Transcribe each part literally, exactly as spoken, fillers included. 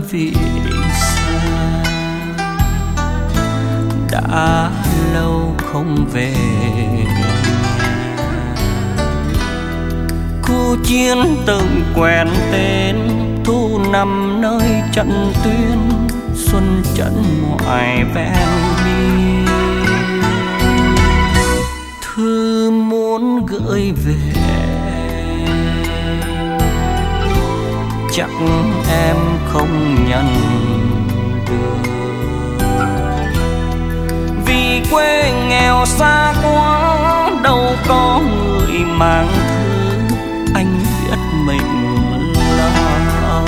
vì xa, đã lâu không về. Khu chiến từng quen tên, thu nằm nơi trận tuyến, xuân trận ngoài ven biên. Thư muốn gửi về, chắc em không nhận được, vì quê nghèo xa quá, đâu có người mang thư anh biết mình lo.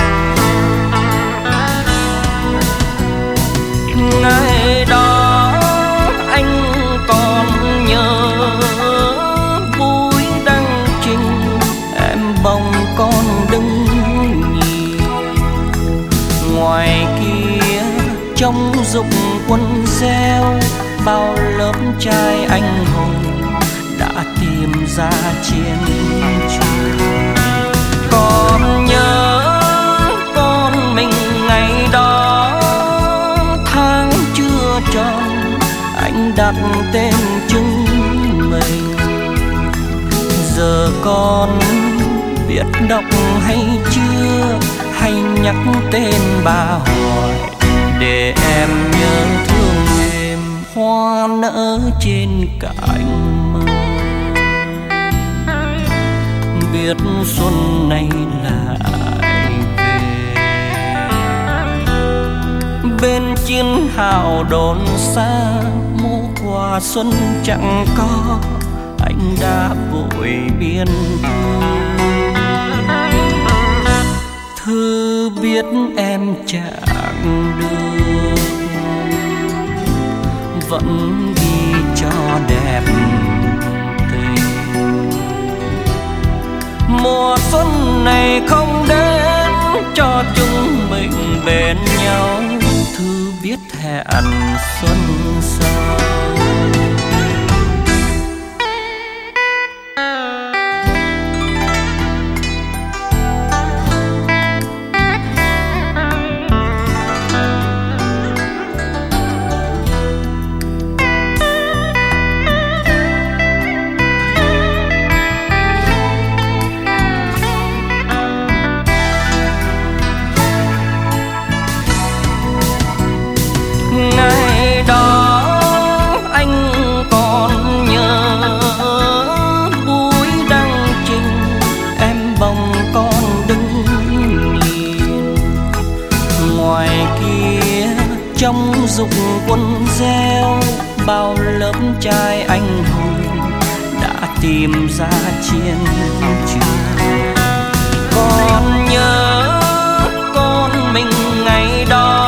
Ngày đó anh còn nhớ vui đăng trình, em bồng con đứng nhìn ngoài kia trong rụng quân gieo, bao lớp trai anh hùng đã tìm ra chiến trường. Còn nhớ con mình ngày đó tháng chưa tròn, anh đặt tên chúng mình. Giờ con biết đọc hay chưa, hay nhắc tên bà hỏi để em nhớ thương em. Hoa nở trên cành mơ, biết xuân này lại về. Bên chiến hào đồn xa, mua quà xuân chẳng có, anh đã vội biên thư. Thư biết em chẳng được, vẫn ghi cho đẹp tình. Mùa xuân này không đến cho chúng mình bên nhau, thư biết hẹn xuân sau. Ngày đó anh còn nhớ buổi đăng trình, em bồng con đứng nhìn ngoài kia trong rụng quân gieo, bao lớp trai anh hùng đã tìm ra chiến trường. Còn nhớ con mình ngày đó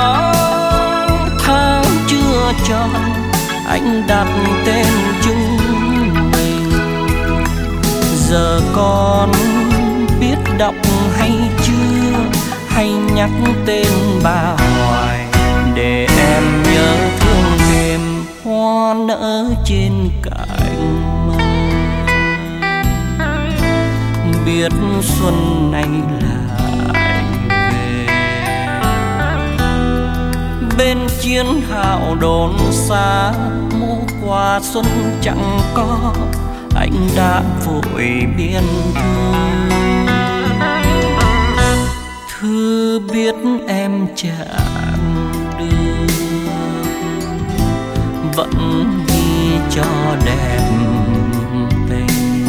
tròn, anh đặt tên chúng mình. Giờ con biết đọc hay chưa, hay nhắc tên bà hoài để em nhớ thương em. Hoa nở trên cành mơ, biết xuân này lại về. Bên chiến hào đồn xa, mua quà xuân chẳng có, anh đã vội biên thư. Thư biết em chẳng được, vẫn ghi cho đẹp tình.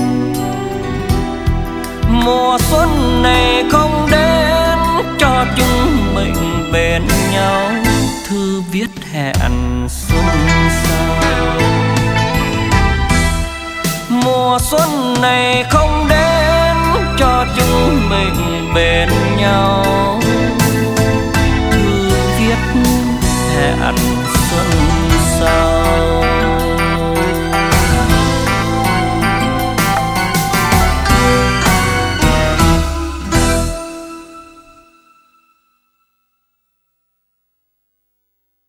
Mùa xuân này không đến cho chúng mình bên nhau, thư viết hẹn xuân sau. Mùa xuân này không đến cho chúng mình bên nhau, thư viết hẹn